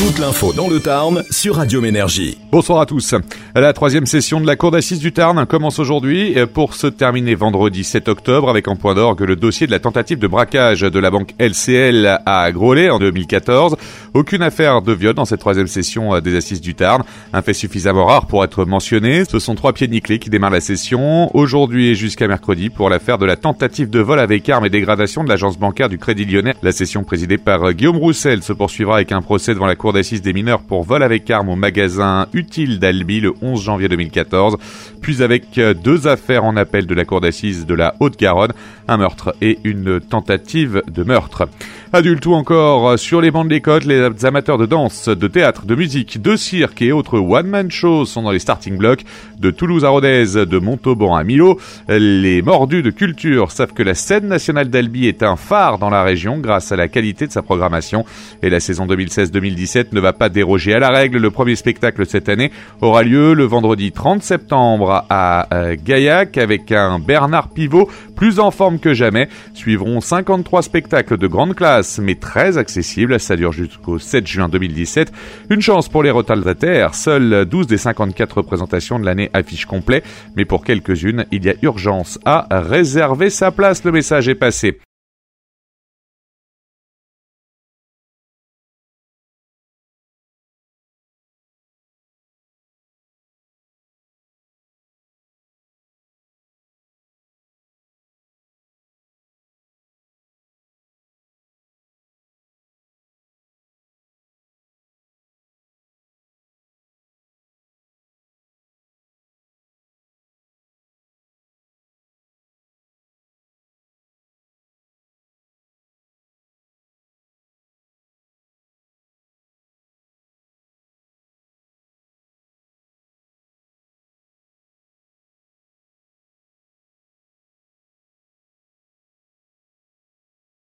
Toute l'info dans le Tarn sur Radium Énergie. Bonsoir à tous. La troisième session de la Cour d'assises du Tarn commence aujourd'hui pour se terminer vendredi 7 octobre avec en point d'orgue le dossier de la tentative de braquage de la banque LCL à Groslay en 2014. Aucune affaire de viol dans cette troisième session des assises du Tarn. Un fait suffisamment rare pour être mentionné. Ce sont 3 pieds nickelés qui démarrent la session aujourd'hui et jusqu'à mercredi pour l'affaire de la tentative de vol avec arme et dégradation de l'agence bancaire du Crédit Lyonnais. La session présidée par Guillaume Roussel se poursuivra avec un procès devant la Cour d'assises des mineurs pour vol avec arme au magasin Utile d'Albi le 11 janvier 2014, puis avec 2 affaires en appel de la Cour d'assises de la Haute-Garonne, un meurtre et une tentative de meurtre. Adultes ou encore sur les bancs de l'école, les amateurs de danse, de théâtre, de musique, de cirque et autres one-man shows sont dans les starting blocks. De Toulouse à Rodez, de Montauban à Millau, les mordus de culture savent que la scène nationale d'Albi est un phare dans la région grâce à la qualité de sa programmation. Et la saison 2016-2017 ne va pas déroger à la règle. Le premier spectacle cette année aura lieu le vendredi 30 septembre à Gaillac avec un Bernard Pivot plus en forme que jamais. Suivront 53 spectacles de grande classe mais très accessibles. Ça dure jusqu'au 7 juin 2017. Une chance pour les retardataires. Seules 12 des 54 représentations de l'année affichent complet. Mais pour quelques-unes, il y a urgence à réserver sa place. Le message est passé.